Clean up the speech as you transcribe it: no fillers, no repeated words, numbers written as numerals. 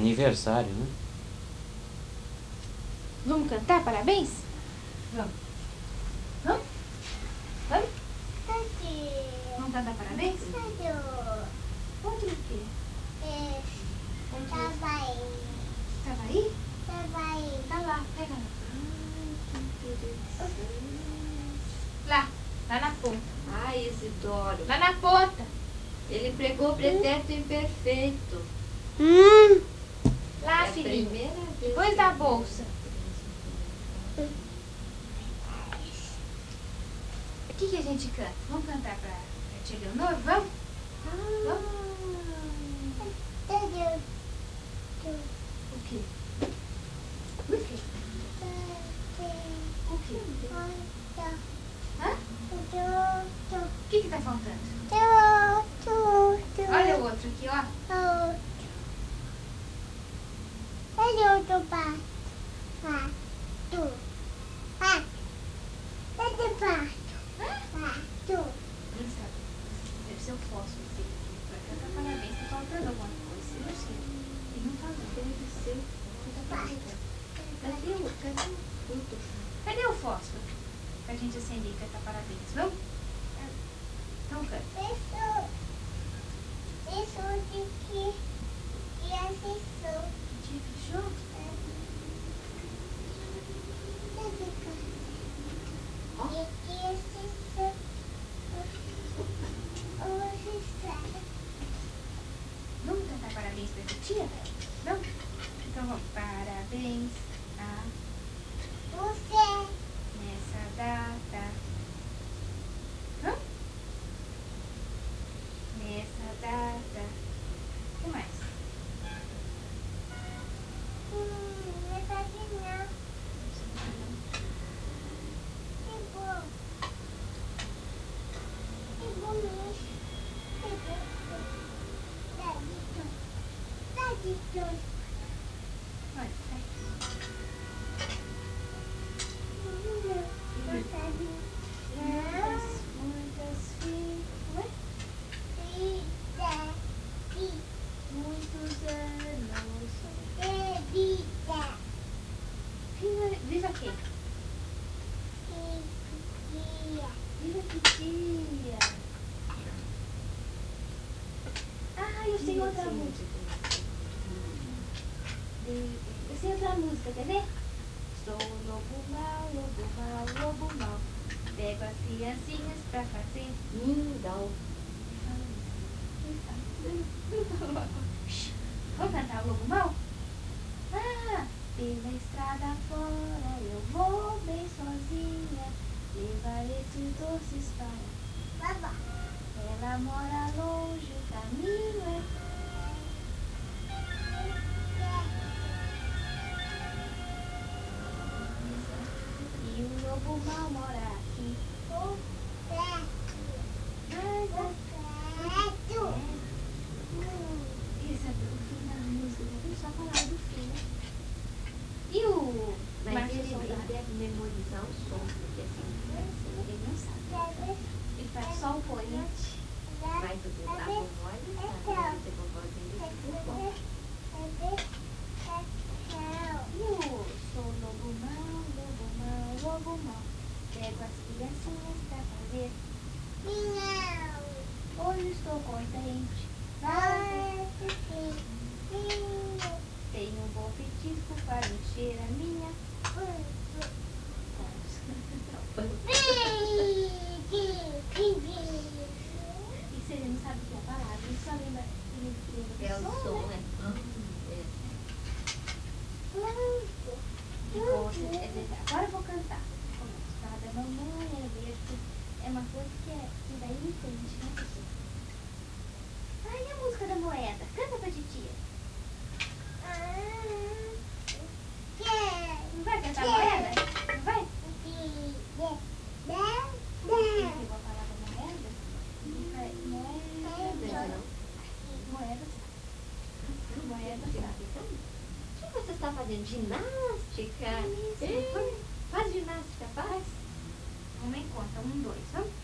aniversário, né? Vamos cantar parabéns? Vamos. Vamos? Vamos? Vamos cantar parabéns? Outro o quê? Tava aí? Tá lá, pega lá. Que interessante. Lá na ponta. Ai, Isidoro. Lá na ponta. Ele pregou pretérito imperfeito. Lá, É a filhinho. primeira vez. Depois da bolsa. O que a gente canta? Vamos cantar pra tia Leonor? Vamos? Vamos? O quê? O quê? O quê? Hã? O que tá faltando? Olha o outro aqui, ó. Quem sabe? Deve ser o fósforo dele aqui. Vai cantar parabéns. Tá faltando alguma coisa? Eu sei. Ele não falou. Deve ser. Cadê o fruto? Cadê o fósforo? Pra gente acender e cantar parabéns. Vamos? Então canta. Tia fechou? Vamos cantar parabéns pra tia? Vamos? Então vamos. Parabéns a nessa data. Vamos? Nessa data. O que mais? Olha, vai. Muitas filhas. Muitos anos. Viva quem? Viva que dia? Ah, eu sei outra música. Eu sei outra música, quer ver? Sou lobo mau, lobo mau, lobo mau. Pego as criancinhas pra fazer Mingau. Vamos cantar o lobo mau? Ah, pela estrada fora eu vou bem sozinha. Levar esses doces para. Ela mora longe, o caminho é. E o lobo mau mora aqui. Esse é o fim da música, já só falar do fim, né? E o Mas Márcio ele Soldado? deve memorizar o som, porque assim, Ele não sabe. Ele faz só o poente. vai fazer a vovó e sabe, você vovozinha desse vovó. E o sou lobo mau, lobo mau, lobo mau. Pego as criancinhas pra fazer. Hoje estou contente. Tenho um bom petisco para encher a minha. E se ele não sabe o que é a palavra, ele só lembra É o som, som, né? né? É verdade. Agora eu vou cantar. Começa. Da mamãe, é verde. É uma coisa que daí me entende, né, pessoa? Ai, e a música da moeda? Canta pra titia. Não vai cantar moeda? Não vai? Eu vou falar da moeda. Moeda. Moeda. Moeda. O que você está fazendo? Ginástica? Isso. Faz ginástica, faz? Vamos em conta. 1, 2, vamos?